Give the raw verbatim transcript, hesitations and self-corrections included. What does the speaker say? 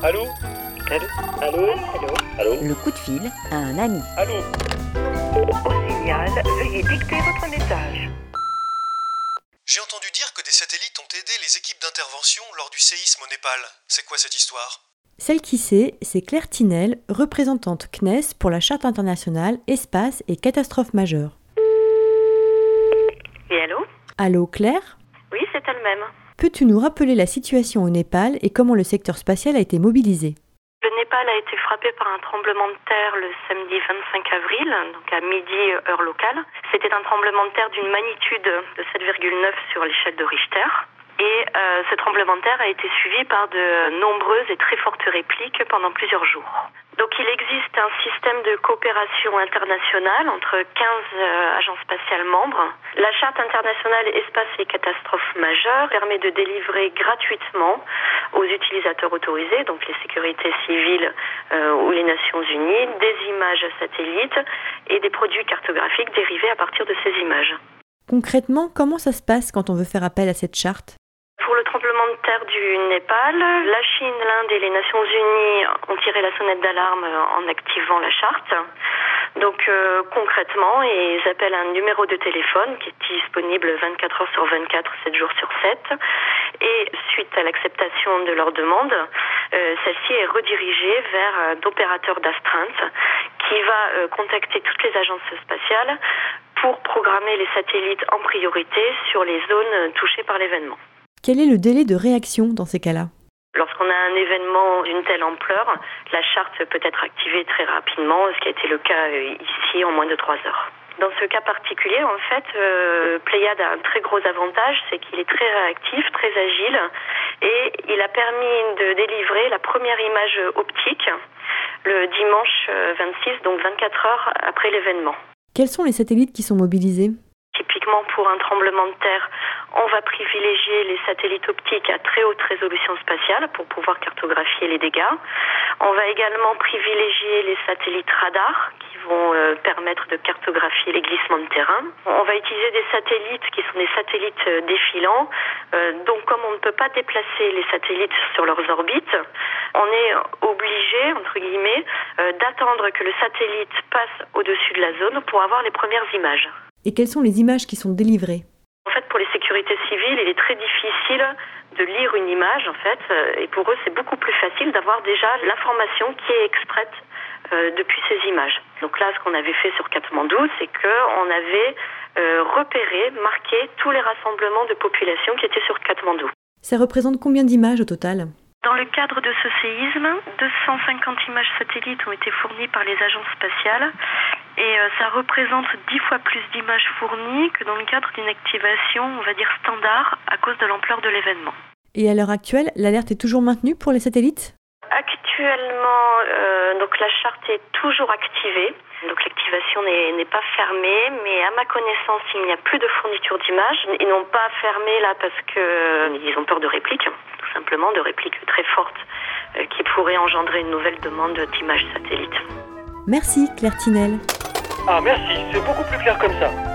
Allô? Allô? Allô? Allô? Allô? Le coup de fil à un ami. Allô? Au signal, veuillez dicter votre message. J'ai entendu dire que des satellites ont aidé les équipes d'intervention lors du séisme au Népal. C'est quoi cette histoire? Celle qui sait, c'est Claire Tinel, représentante C N E S pour la Charte internationale Espace et Catastrophes majeures. Oui, allô? Allô Claire? Oui, c'est elle-même. Peux-tu nous rappeler la situation au Népal et comment le secteur spatial a été mobilisé? Le Népal a été frappé par un tremblement de terre le samedi vingt-cinq avril, donc à midi heure locale. C'était un tremblement de terre d'une magnitude de sept virgule neuf sur l'échelle de Richter. Et euh, ce tremblement de terre a été suivi par de nombreuses et très fortes répliques pendant plusieurs jours. Donc il existe un système de coopération internationale entre quinze euh, agences spatiales membres. La Charte internationale Espace et Catastrophes majeures permet de délivrer gratuitement aux utilisateurs autorisés, donc les sécurités civiles euh, ou les Nations Unies, des images satellites et des produits cartographiques dérivés à partir de ces images. Concrètement, comment ça se passe quand on veut faire appel à cette charte? Pour le tremblement de terre du Népal, la Chine, l'Inde et les Nations Unies ont tiré la sonnette d'alarme en activant la charte. Donc euh, concrètement, ils appellent un numéro de téléphone qui est disponible vingt-quatre heures sur vingt-quatre, sept jours sur sept. Et suite à l'acceptation de leur demande, euh, celle-ci est redirigée vers euh, d'opérateurs d'astreinte qui va euh, contacter toutes les agences spatiales pour programmer les satellites en priorité sur les zones touchées par l'événement. Quel est le délai de réaction dans ces cas-là? Lorsqu'on a un événement d'une telle ampleur, la charte peut être activée très rapidement, ce qui a été le cas ici en moins de trois heures. Dans ce cas particulier, en fait, euh, Pléiade a un très gros avantage, c'est qu'il est très réactif, très agile, et il a permis de délivrer la première image optique le dimanche vingt-six, donc vingt-quatre heures après l'événement. Quels sont les satellites qui sont mobilisés? Typiquement, pour un tremblement de terre, on va privilégier les satellites optiques à très haute résolution spatiale pour pouvoir cartographier les dégâts. On va également privilégier les satellites radars qui vont euh, permettre de cartographier les glissements de terrain. On va utiliser des satellites qui sont des satellites euh, défilants. Euh, donc, comme on ne peut pas déplacer les satellites sur leurs orbites, on est obligé, entre guillemets, euh, d'attendre que le satellite passe au-dessus de la zone pour avoir les premières images. Et quelles sont les images qui sont délivrées? En fait, pour les sécurités civiles, il est très difficile de lire une image, en fait, et pour eux, c'est beaucoup plus facile d'avoir déjà l'information qui est extraite euh, depuis ces images. Donc là, ce qu'on avait fait sur Katmandou, c'est qu'on avait euh, repéré, marqué tous les rassemblements de population qui étaient sur Katmandou. Ça représente combien d'images au total? Dans le cadre de ce séisme, deux cent cinquante images satellites ont été fournies par les agences spatiales et euh, ça représente dix fois plus d'images fournies que dans le cadre d'une activation, on va dire standard, à cause de l'ampleur de l'événement. Et à l'heure actuelle, l'alerte est toujours maintenue pour les satellites? Actuellement, euh, donc la charte est toujours activée. Donc l'activation n'est, n'est pas fermée, mais à ma connaissance, il n'y a plus de fourniture d'images. Ils n'ont pas fermé là parce qu'ils ont peur de répliques, tout simplement, de répliques très fortes euh, qui pourraient engendrer une nouvelle demande d'images satellites. Merci Claire Tinel. Ah merci, c'est beaucoup plus clair comme ça.